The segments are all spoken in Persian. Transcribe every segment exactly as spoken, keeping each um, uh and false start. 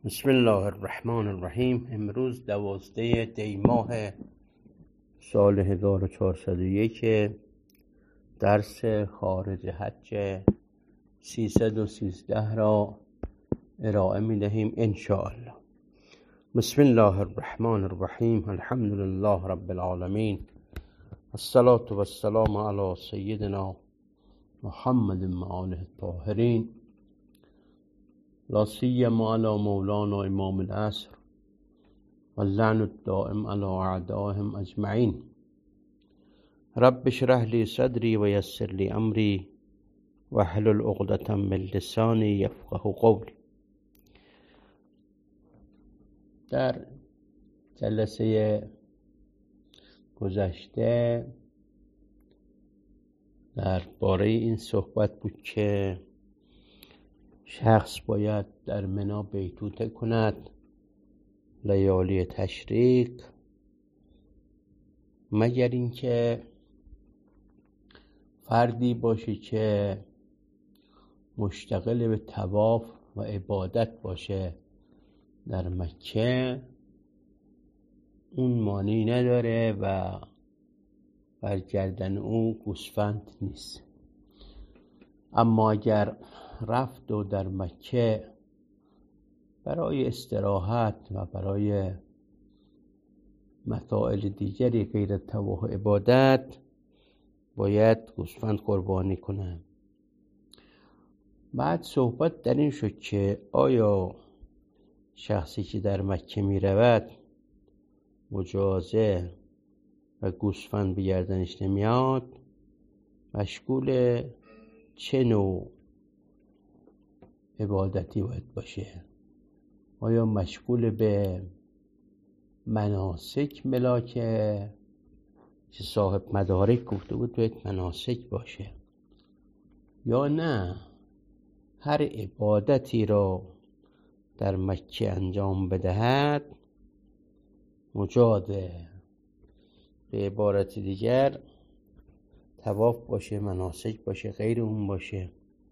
بسم الله الرحمن الرحیم. امروز دوازده دی ماه سال هزار و چهارصد و یک، درس خارج حج سیصد و سیزده را ارائه می دهیم انشاءالله. بسم الله الرحمن الرحیم. الحمد لله رب العالمین، الصلاة و السلام علی سیدنا محمد و آله الطاهرین، لا سیما علی مولانا امام العصر واللعن الدائم علی اعدائهم اجمعین. رب اشرح لی صدری و یسر لی امری واحلل عقدة من لسانی یفقه قولی. در جلسه گذشته درباره این صحبت بود که شخص باید در منا بیتوته کند لیالی تشریق، مگر اینکه فردی باشه که مشتغل به طواف و عبادت باشه در مکه، اون مانعی نداره و بر گردن او گوسفند نیست. اما اگر رفت و در مکه برای استراحت و برای مسائل دیگری غیر طواف و عبادت، باید گوسفند قربانی کنه. بعد صحبت در این شد که آیا شخصی که در مکه می رود مجازه و گوسفند به گردنش نمیاد، مشغول چه نوع عبادتی باید باشه؟ آیا مشغول به مناسک ملاکه که صاحب مدارک گفته بود باید مناسک باشه، یا نه هر عبادتی را در مکه انجام بدهد مجاده؟ به عبارت دیگر طواف باشه، مناسک باشه، غیر اون باشه،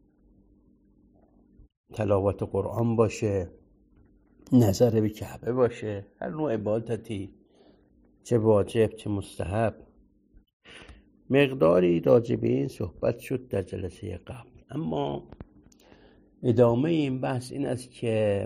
تلاوت قرآن باشه، نظر به کعبه باشه، هر نوع عبادتی، چه واجب چه مستحب. مقداری راجع به این صحبت شد در جلسه قبل، اما ادامه این بحث این است که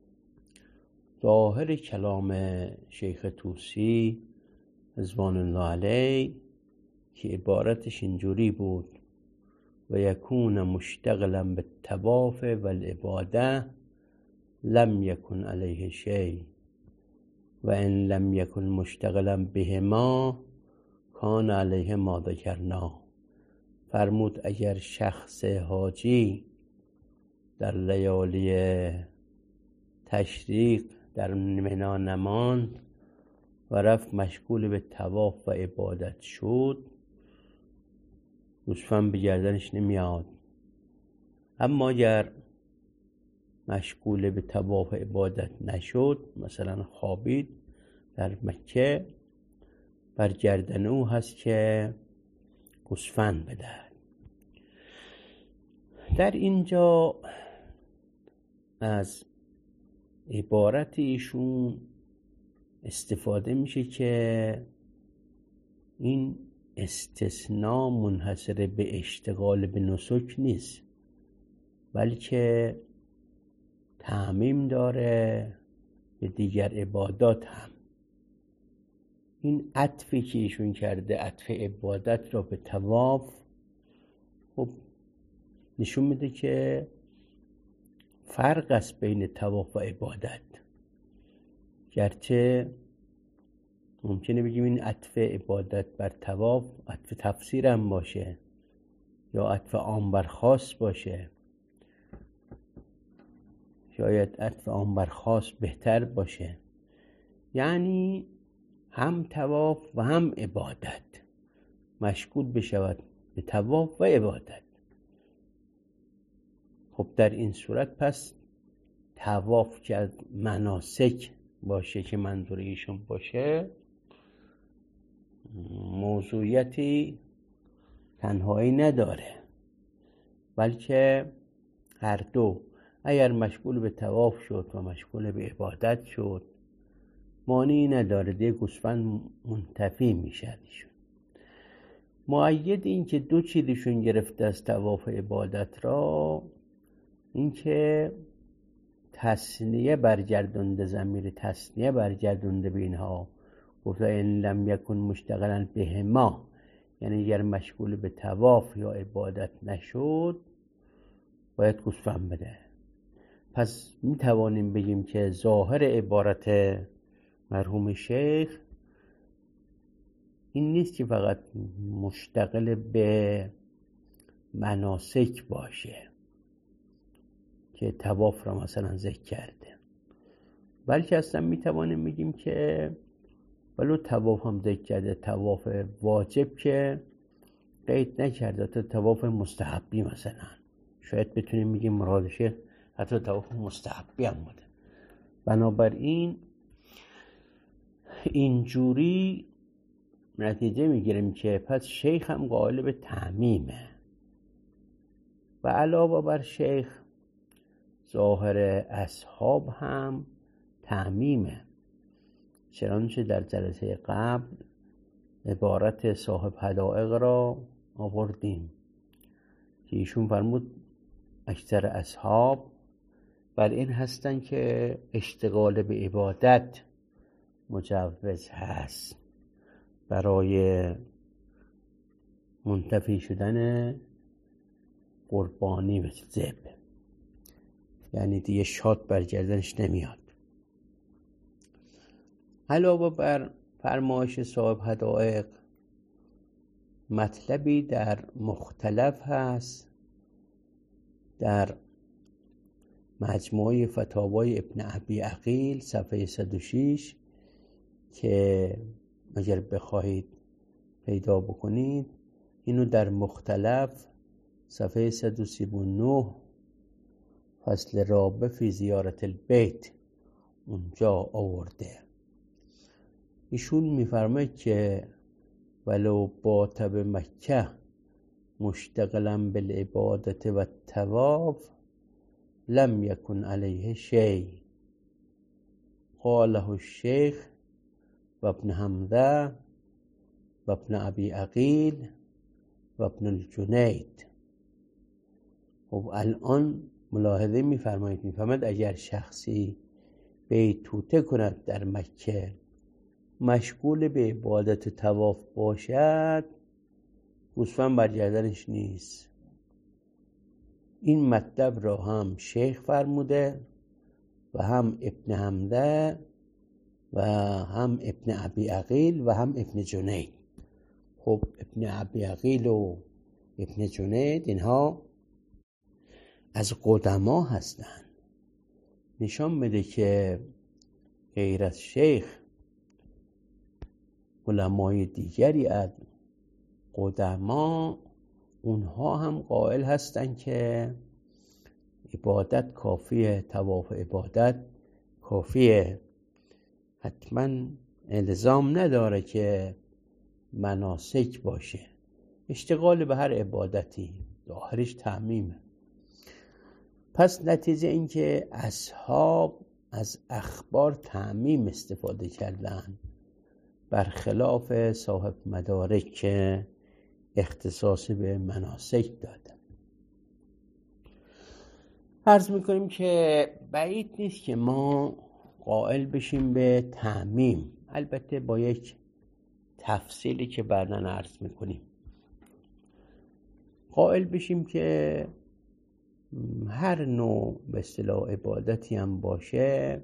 ظاهر کلام شیخ طوسی رضوان الله علیه که عبارتش اینجوری بود: و یکون مشتغلا بالطواف والعباده لم یکن علیه شیء و ان لم یکن مشتغلا بهما کان علیه ما ذکرنا. فرمود اگر شخص حاجی در لیالی تشریق در منا نماند و رفت مشغول به طواف و عبادت شد، گوسفند به گردنش نمیاد. اما اگر مشغول به طواف و عبادت نشد، مثلا خوابید در مکه، بر گردن او هست که گوسفند بدهد. در اینجا از عبارت ایشون استفاده میشه که این استثناء منحصر به اشتغال به نسک نیست، بلکه تعمیم داره به دیگر عبادات هم. این عطفی که ایشون کرده، عطف عبادت را به طواف، خب نشون میده که فرق است بین طواف و عبادت. گرچه ممکنه بگیم این عطف عبادت بر طواف عطف تفسیر هم باشه یا عطف عام بر خاص باشه، شاید عطف عام بر خاص بهتر باشه، یعنی هم طواف و هم عبادت مشغول بشود به طواف و عبادت. خب در این صورت پس طواف که از مناسک باشه که منظور ایشون باشه، موضوعیتی تنهایی نداره، بلکه هر دو اگر مشغول به طواف شد و مشغول به عبادت شد مانعی نداره، دیگه گوسفند منتفی میشه ایشون. مؤید این که دو چیزشون گرفته از طواف عبادت را، این که تثنیه برگردونده، ضمیر تثنیه برگردونده به اینها، گفته ان لم یکن مشتغلا بهما، یعنی اگر مشغول به طواف یا عبادت نشد باید گوسفند بده. پس می توانیم بگیم که ظاهر عبارت مرحوم شیخ این نیست که فقط مشتغل به مناسک باشه که طواف را مثلا ذکر کرده، بلکه اصلا می توانیم بگیم که ولو طواف هم ذکر کرده، طواف واجب که قید نکرده، تا طواف مستحبی مثلا شاید بتونیم بگیم مرادشه حتی طواف مستحبی هم بوده. بنابراین اینجوری نتیجه میگیریم که پس شیخ هم قائل به تعمیمه و علاوه بر شیخ ظاهر اصحاب هم تعمیمه، چنانچه در جلسه قبل عبارت صاحب حدائق را آوردیم که ایشون فرمود اکثر اصحاب بر این هستن که اشتغال به عبادت مجوز هست برای منتفی شدن قربانی و ذبح، یعنی دیگه شاد برگردنش نمیاد. علاوه بر فرمایش صاحب حدائق مطلبی در مختلف هست در مجموعه فتاوای ابن ابی عقیل صفحه صد و شش که اگر بخواهید پیدا بکنید اینو در مختلف صفحه صد و سی و نه فصل رابع فی زیارت البیت اونجا آورده. ایشون میفرماید که ولو بات به مکه مشتغلا بالعبادت و الطواف لم یکن علیه شیء، قاله الشیخ و ابن حمزه و ابن ابی عقیل و ابن الجنید. خب الان ملاحظه میفرمایید میفرماید اگر شخصی بیتوته کند در مکه مشغول به عبادت طواف باشد گوسفند برگردنش نیست. این مطلب را هم شیخ فرموده و هم ابن حمزه و هم ابن ابی عقیل و هم ابن جنید. خب ابن ابی عقیل و ابن جنید اینها از قدما هستند، نشان میده که غیر از شیخ علمای دیگری از قدما اونها هم قائل هستند که عبادت کافیه، طواف عبادت کافیه، حتما الزام نداره که مناسک باشه، اشتغال به هر عبادتی ظاهرش تعمیمه. پس نتیجه این که اصحاب از اخبار تعمیم استفاده کردن برخلاف صاحب مدارک که اختصاص به مناسک دادن. عرض میکنیم که بعید نیست که ما قائل بشیم به تعمیم، البته با یک تفصیلی که بعداً عرض میکنیم. قائل بشیم که هر نوع به اصطلاح عبادتی هم باشه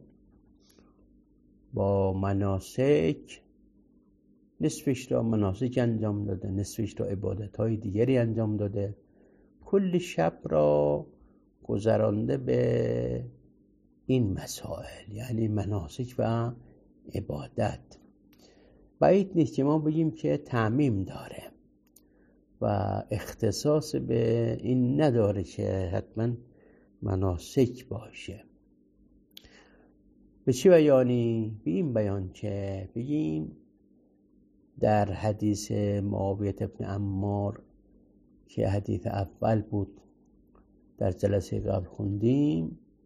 با مناسک، نصفش را مناسک انجام داده، نصفش را عبادت‌های دیگری انجام داده، کل شب را گذرانده به این مسائل، یعنی مناسک و عبادت. بعید نیست که ما بگیم که تعمیم داره و اختصاص به این نداره که حتما مناسک باشه. به چی بیانی؟ به این بیان که بگیم در حدیث معاویه ابن عمار که حدیث اول بود در جلسه قبل خوندیم،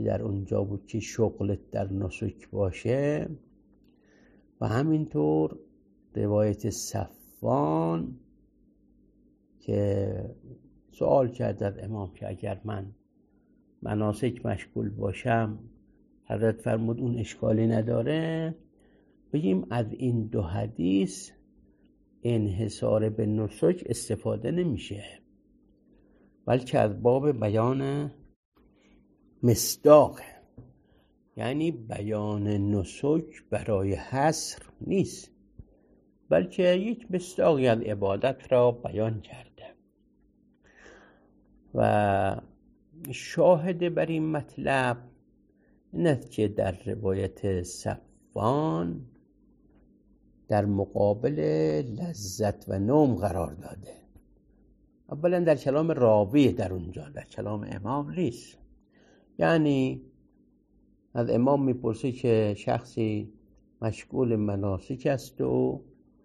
که در اونجا بود که شغلت در نسک باشه. و همینطور روایت صفوان که سوال کرد از امام که اگر من مناسک مشغول باشم، حضرت فرمود اون اشکالی نداره. بگیم از این دو حدیث انحصار به نسک استفاده نمیشه، بلکه از باب بیان مصداق، یعنی بیان نسک برای حصر نیست، بلکه یک مصداقی از عبادت را بیان کرده. و شاهد بر این مطلب این است که در روایت صفوان در مقابل لذت و نوم قرار داده. اولا در کلام راوی در اونجا، در کلام امام نیست. یعنی از امام میپرسه که شخصی مشغول مناسک است و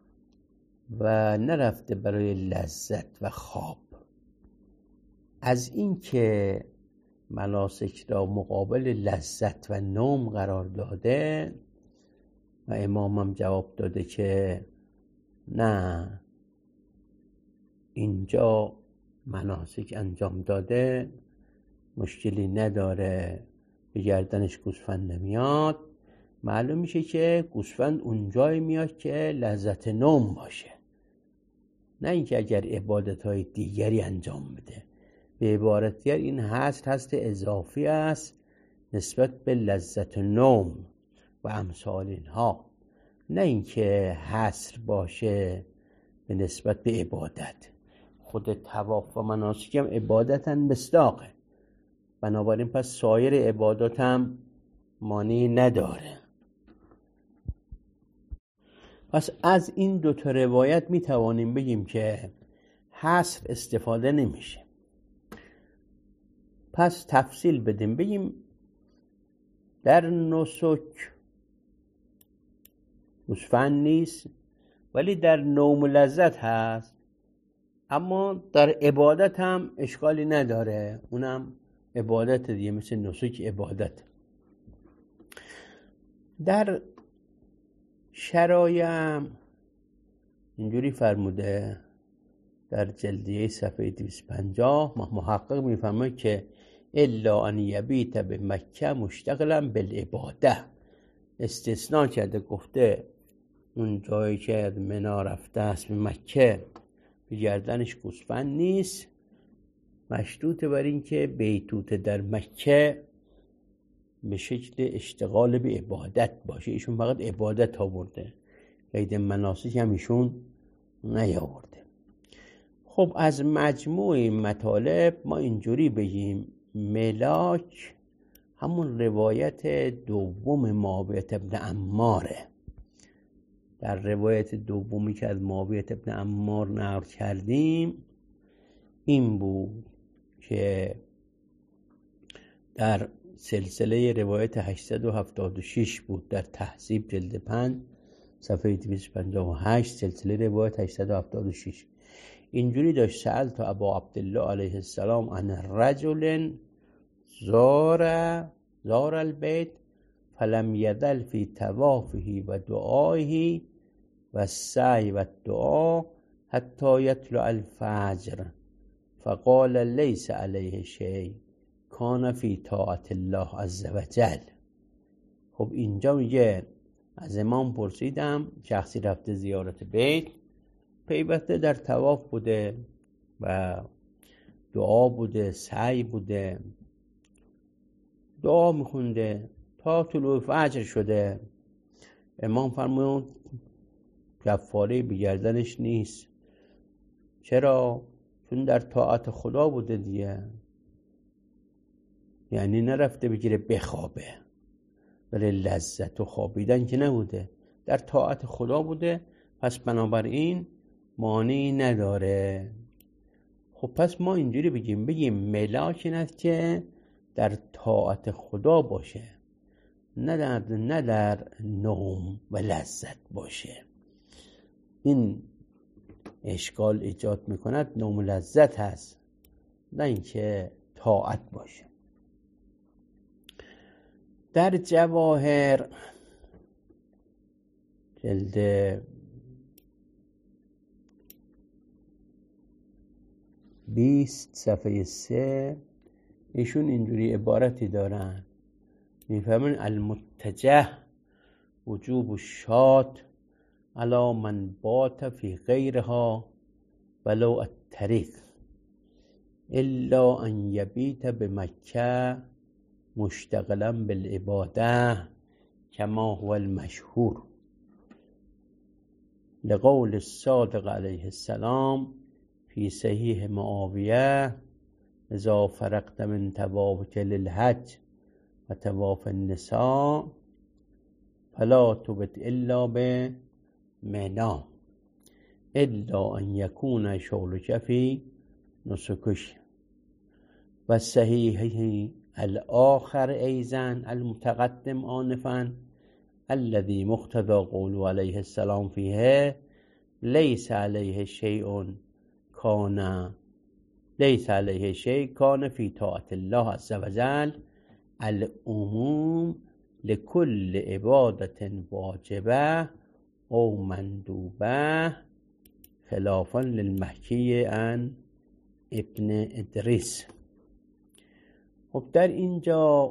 و نرفته برای لذت و خواب. از این که مناسک را مقابل لذت و نوم قرار داده و امام هم جواب داده که نه، اینجا مناسک انجام داده، مشکلی نداره، به گردنش گوسفند نمیاد. معلوم میشه که گوسفند اونجای میاد که لذت نوم باشه، نه اینکه اگر عبادت‌های دیگری انجام بده. به عبارت دیگر این حصر هست اضافی است نسبت به لذت نوم و امثال اینها، نه اینکه حصر باشه به نسبت به عبادت. خود طواف و مناسک هم عبادتاً مصداقه، بنابراین پس سایر عبادات هم مانعی نداره. پس از این دو تا روایت می توانیم بگیم که حصر استفاده نمیشه. پس تفصیل بدیم، بگیم در نسک گوسفند نیست ولی در نوم و لذت هست، اما در عبادت هم اشکالی نداره، اونم عبادت دیگه، مثل نسک عبادت. در شرایع اینجوری فرموده در جلدیه صفحه دویست و پنجاه، محقق میفهمه که الا ان یبیت به مکه مشتغلا بالعباده، استثناء کرده، گفته اون جایی که از منی رفته است به مکه به گردنش گوسفند نیست، مشروط بر این که بیتوته در مکه به شکل اشتغال به عبادت باشه. ایشون فقط عبادت آورده، قید مناسک هم ایشون نیاورده. خب از مجموع مطالب ما اینجوری بگیم ملاک همون روایت دوم معاویه ابن عماره. در روایت دومی که از معاویه ابن عمار نقل کردیم این بود که در سلسله روایت هشتصد و هفتاد و شش بود، در تهذیب جلد پنج صفحه دویست و پنجاه و هشت، سلسله روایت هشتصد و هفتاد و شش اینجوری داشت: سألت ابا عبدالله علیه السلام عن رجل زار زار البیت فلم یزل فی طوافه و دعائه و السعی و الدعا حتی یطلع الفجر فقال لیس علیه شیء کان فی طاعت الله عز و جل. خب اینجا میگه از امام پرسیدم، شخصی رفته زیارت بیت، پیوسته در طواف بوده و دعا بوده، سعی بوده، دعا میخونده تا طلوع فجر شده. امام فرمود کفاره به گردنش نیست. چرا؟ چون در طاعت خدا بوده دیگه، یعنی نرفته بگیره بخوابه، ولی لذت و خوابیدن که نبوده، در طاعت خدا بوده، پس بنابراین مانعی نداره. خب پس ما اینجوری بگیم بگیم ملاک این است که در طاعت خدا باشه، نه در, نه در نوم و لذت باشه. این اشکال ایجاد میکند نوم و لذت هست، نه اینکه طاعت باشه. در جواهر جلد بیست صفحه سه ایشون اینجوری عبارتی دارن، میفهمن المتجه وجوب الشات علی من بات فی غیرها ولو الطریق الا ان یبیت بمکه مشتغلا بالعباده کما هو المشهور لقول الصادق علیه السلام فی صحیح معاویه اذا فرقت من طوافک للحج و طواف النساء فلا تبت الا بمنی الا ان یکون شغلک فی نسکش و صحیحه الاخر ایضا المتقدم آنفا الذي مقتضى قوله علیه السلام فیه لیس علیه شیء کان لیس علیه شیء کان فی طاعت الله عز وجل العموم لكل عبادة واجبه او مندوبه خلافا للمحکی عن ابن ادریس. خب در اینجا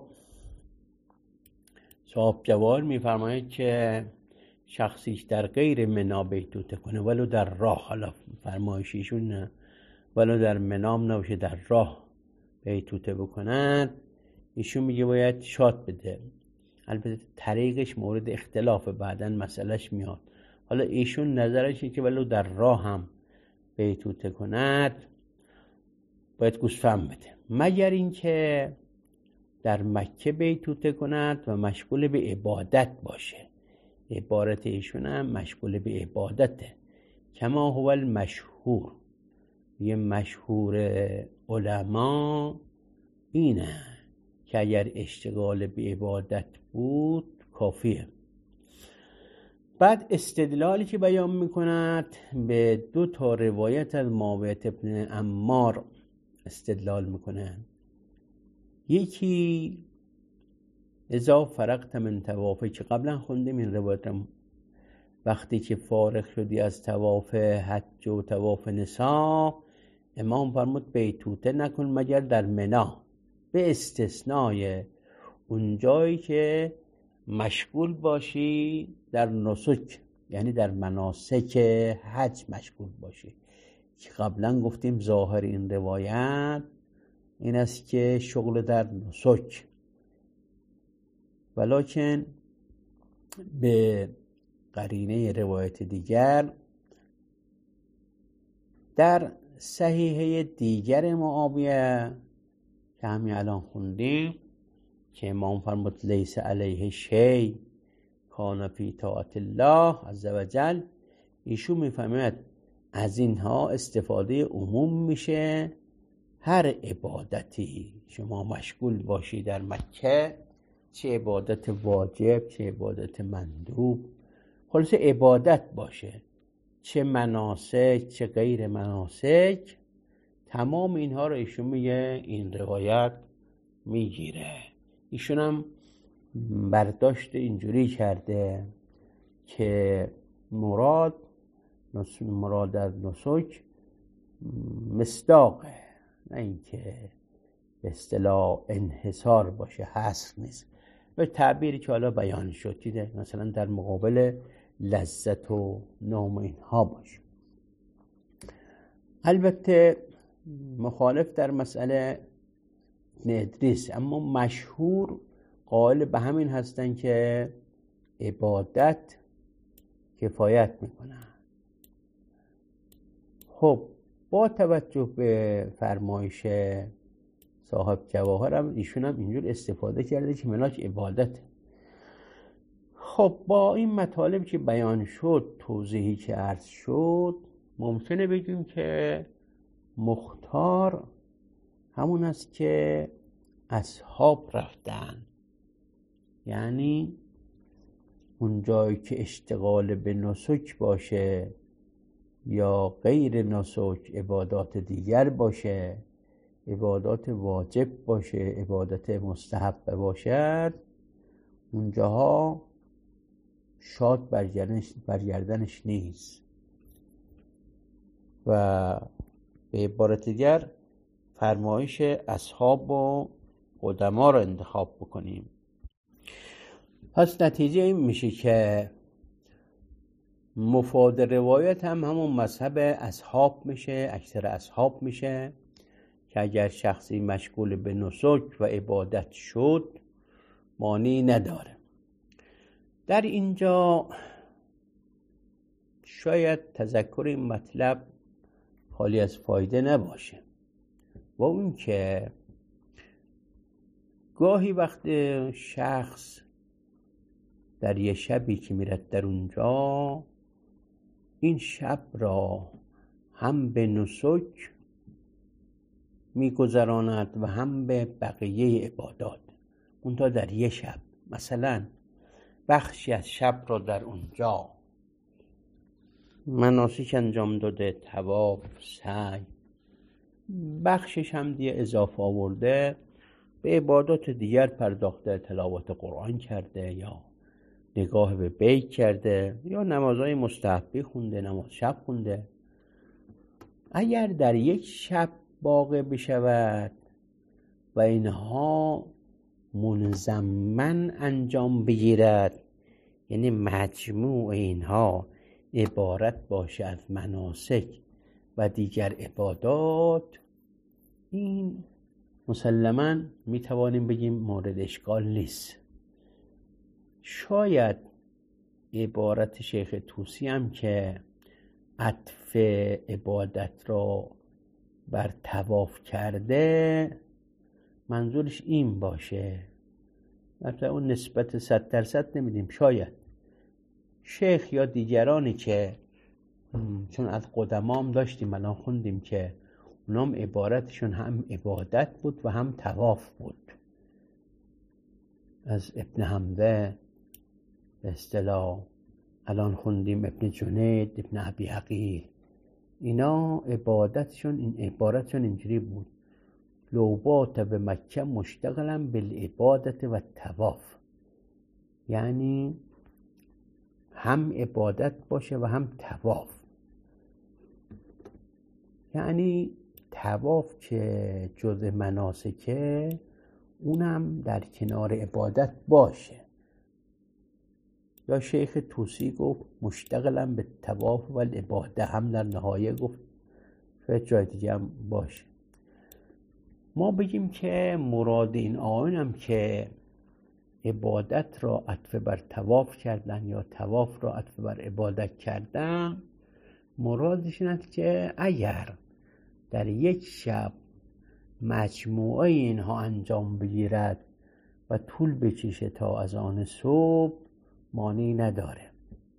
صاحب جواهر میفرماید که شخصیش در غیر منا بیتوته کنه ولو در راه، حالا فرمایشیشون نه، ولو در منام نباشه در راه بیتوته بکنن، ایشون میگه باید شات بده. البته طریقش مورد اختلاف، بعدن مسئلهش میاد. حالا ایشون نظرش اینه که ولو در راه هم بیتوته کند باید گوسفند بده، مگر اینکه در مکه بیتوته کند و مشغول به عبادت باشه. عبارت ایشون هم مشغول به عبادته کما هو المشهور. یه مشهور علما اینه که اگر اشتغال به عبادت بود کافیه. بعد استدلالی که بیان میکند به دو تا روایت از معاویه ابن عمار استدلال میکنه. یکی اذا فرغت من طوافه که قبلا خوندیم این روایت، وقتی که فارغ شدی از طواف حج و طواف نساء، امام فرمود بیتوته نکن مگر در منا، به استثنای اون جایی که مشغول باشی در نسک، یعنی در مناسک حج مشغول باشی، که قبلا گفتیم ظاهر این روایت این است که شغل در نسک، ولکن به قرینه روایت دیگر در صحیحه دیگر معاویه که همین الان خوندیم که امام فرمود لیس علیه شی کان فی طاعت الله عز وجل، ایشون میفهمد از اینها استفاده عموم میشه. هر عبادتی شما مشغول باشی در مکه، چه عبادت واجب چه عبادت مندوب، خلاص عبادت باشه، چه مناسک چه غیر مناسک، تمام اینها رو ایشون میگه این روایت میگیره. ایشون هم برداشت اینجوری کرده که مراد مراد از نسک مصداقه، نه اینکه به اصطلاح انحصار باشه، حصر نیست. به تعبیری که حالا بیان شد دیده، مثلا در مقابل لذت و نام اینها باشه. البته مخالف در مسئله ابن ادریس، اما مشهور قائل به همین هستن که عبادت کفایت میکنه. خب با توجه به فرمایش صاحب جواهر هم ایشون هم اینجور استفاده کرده که مناش عبادته. خب با این مطالب که بیان شد، توضیحی که عرض شد، ممکنه بگیم که مختار همون است که اصحاب رفتن، یعنی اون جایی که اشتغال به نسک باشه یا غیر نسک، عبادات دیگر باشه، عبادات واجب باشه، عبادت مستحب باشد، اونجاها شاد برگردنش, برگردنش نیست. و به عبارت دیگر فرمایش اصحاب و قدما رو انتخاب بکنیم. پس نتیجه این میشه که مفاد روایت هم همون مذهب اصحاب میشه، اکثر اصحاب میشه که اگر شخصی مشغول به نسک و عبادت شد مانعی نداره. در اینجا شاید تذکر این مطلب خالی از فایده نباشه، و اون که گاهی وقت شخص در یه شبی که میرد در اونجا، این شب را هم به نسک میگذراند و هم به بقیه عبادات. اونتا در یه شب مثلا بخشی از شب را در اونجا مناسک انجام داده، طواف، سعی، بخشش هم دیگه اضافه آورده به عبادات دیگر پرداخته، تلاوت قرآن کرده یا نگاه به بیت کرده یا نمازهای مستحبی خونده، نماز شب خونده. اگر در یک شب واقع بشود و اینها منضمن انجام بگیرد، یعنی مجموع اینها عبارت باشه از مناسک و دیگر عبادات، این مسلماً میتوانیم بگیم مورد اشکال نیست. شاید عبارت شیخ طوسی هم که عطف عبادت را بر طواف کرده منظورش این باشه، مثلا اون نسبت صد درصد نمیدیم. شاید شیخ یا دیگرانی که چون از قدمام داشتیم الان خوندیم که اونام عبارتشون هم عبادت بود و هم طواف بود، از ابن حمده به اصطلاح الان خوندیم ابن جنید، ابن ابی حقیق، اینا عبادتشون این عبارتشون اینجوری بود: لوبات به مکه مشتغلن بالعبادت و طواف، یعنی هم عبادت باشه و هم طواف. یعنی طواف که جز مناسکه اونم در کنار عبادت باشه. یا شیخ طوسی گفت مشتغلن به طواف و العباده، هم در نهایه گفت، شاید جای دیگه هم باشه. ما بگیم که مراد این آیین هم که عبادت را عطف بر طواف کردن یا طواف را عطف بر عبادت کردن، مرادش این است که اگر در یک شب مجموعه اینها انجام بگیرد و طول بکشه تا از آن صبح مانعی نداره.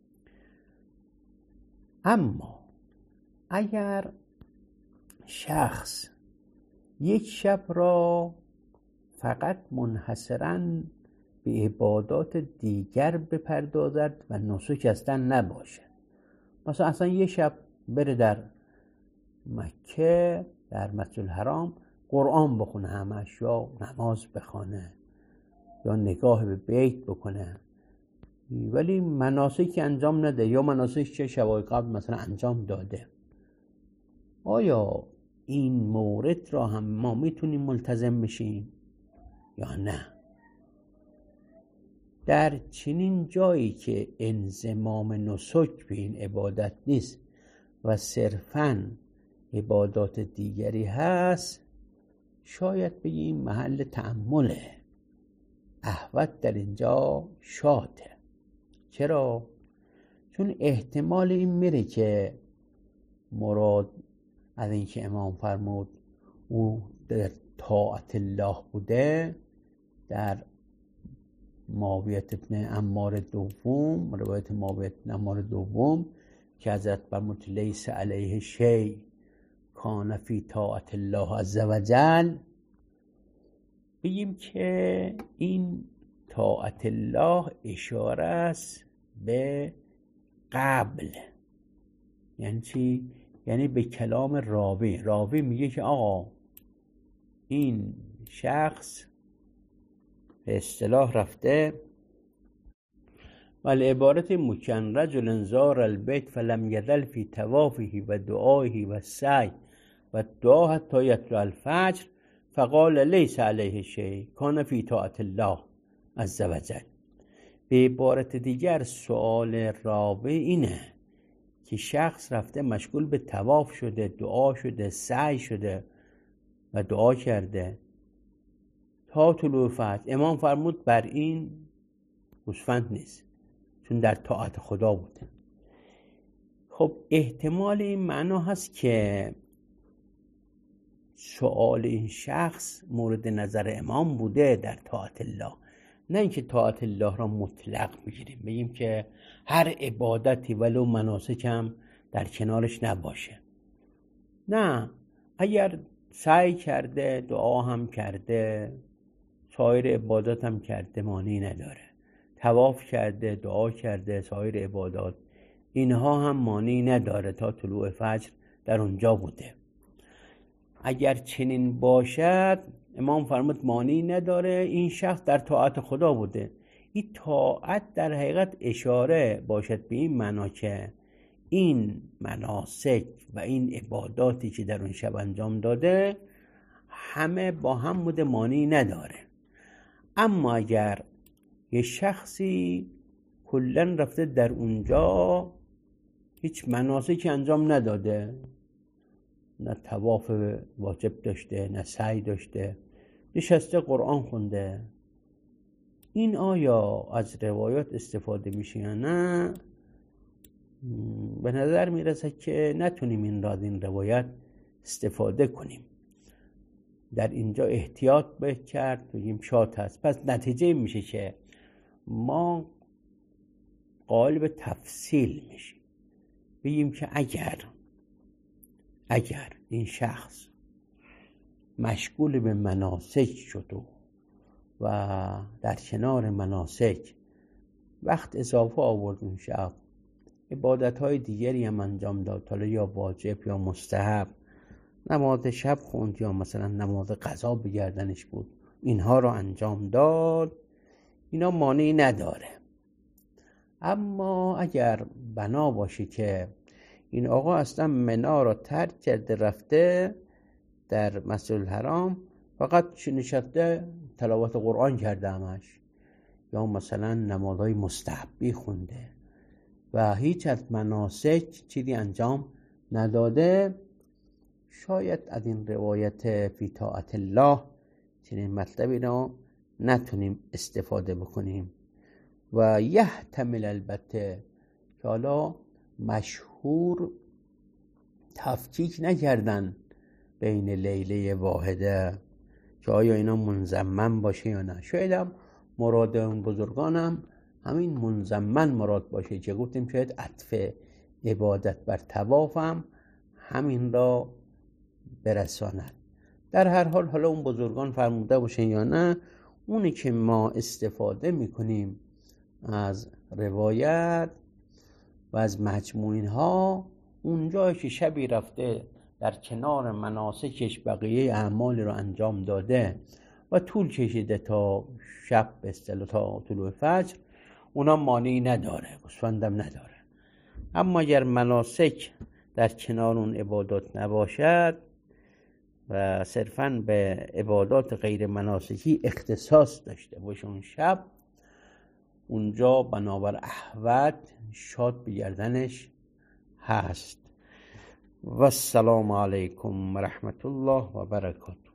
اما اگر شخص یک شب را فقط منحصراً به عبادات دیگر بپردازد و نسک اصلا نباشه، مثلا اصلا یه شب بره در مکه در مسجد الحرام قرآن بخونه همش، یا نماز بخونه یا نگاه به بیت بکنه، ولی مناسکی انجام نده، یا مناسک چه شبای قبل مثلا انجام داده، آیا این مورد را هم ما میتونیم ملتزم بشیم یا نه؟ در چنین جایی که انضمام نسک به این عبادت نیست و صرفاً عبادات دیگری هست، شاید بگیم محل تأمله، احوط در اینجا شاده. چرا؟ چون احتمال این میره که مراد از این که امام فرمود او در طاعت الله بوده، در معاویه ابن عمار دوم، روایت معاویه ابن عمار دوم که حضرت فرمود لیس علیه شیء کان فی طاعت الله عزوجل، بگیم که این طاعت الله اشاره است به قبل. یعنی چی؟ یعنی به کلام راوی. راوی میگه که آقا این شخص به اصطلاح رفته والعبارت مکن رجل زار البيت فلم يزل في طوافه و دعائه و سعی و دعا حتی یطلع الفجر فقال لیس علیه شیء کان فی طاعت الله عز وجل. به عبارت دیگر سوال راوی اینه که شخص رفته مشغول به طواف شده، دعا شده، سعی شده و دعا کرده تا طلوع فجر. امام فرمود بر این گوسفند نیست، چون در طاعت خدا بوده. خب احتمال این معنا هست که سوال این شخص مورد نظر امام بوده در طاعت الله، نه اینکه طاعت الله را مطلق بگیریم بگیم که هر عبادتی ولو مناسک هم در کنارش نباشه. نه، اگر سعی کرده، دعا هم کرده، سایر عبادات هم کرده، مانعی نداره. طواف کرده، دعا کرده، سایر عبادات، اینها هم مانعی نداره، تا طلوع فجر در اونجا بوده. اگر چنین باشد امام فرمود مانعی نداره، این شخص در طاعت خدا بوده. این طاعت در حقیقت اشاره باشد به این معنا که این مناسک و این عباداتی که در اون شب انجام داده همه با هم بوده، مانعی نداره. اما اگر یه شخصی کلن رفته در اونجا هیچ مناسکی انجام نداده، نه طواف واجب داشته، نه سعی داشته، نشسته قرآن خونده، این آیا از روایات استفاده میشه یا نه؟ به نظر میرسه که نتونیم این را از این روایت استفاده کنیم. در اینجا احتیاط باید کرد، بگیم شاد هست. پس نتیجه میشه که ما قائل به تفصیل میشیم، بگیم که اگر اگر این شخص مشغول به مناسک شد و در کنار مناسک وقت اضافه آورد اون شب، عبادت‌های دیگری هم انجام داد، حالا یا واجب یا مستحب، نماز شب خوند یا مثلا نماز قضا به گردنش بود، اینها رو انجام داد، اینا مانعی نداره. اما اگر بنا باشه که این آقا اصلا منا رو ترک کرده رفته در مسجد الحرام، فقط نشسته تلاوت قرآن کرده همش، یا مثلا نمازهای مستحبی خونده و هیچ از مناسک چیزی انجام نداده، شاید از این روایت فی طاعت الله چنین مطلبی رو نتونیم استفاده بکنیم. و یحتمل البته که حالا مشهور تفکیک نکردن بین لیله واحده که آیا اینا منضمن باشه یا نه. شاید هم مراد اون بزرگانم همین منضمن مراد باشه که گفتیم شاید عطف عبادت بر طواف هم همین را برساند. در هر حال حالا اون بزرگان فرموده باشه یا نه، اونی که ما استفاده میکنیم از روایت و از مجموعین ها، اونجایی که شبی رفته در کنار مناسکش بقیه اعمال رو انجام داده و طول کشیده تا شب به اصطلاح تا طلوع فجر، اونا مانعی نداره، گوسفندم نداره. اما اگر مناسک در کنار اون عبادات نباشد و صرفاً به عبادات غیر مناسکی اختصاص داشته باشه اون شب، اونجا بنابر احوط شاد بگردنش هست. و السلام علیکم و رحمت الله و برکاته.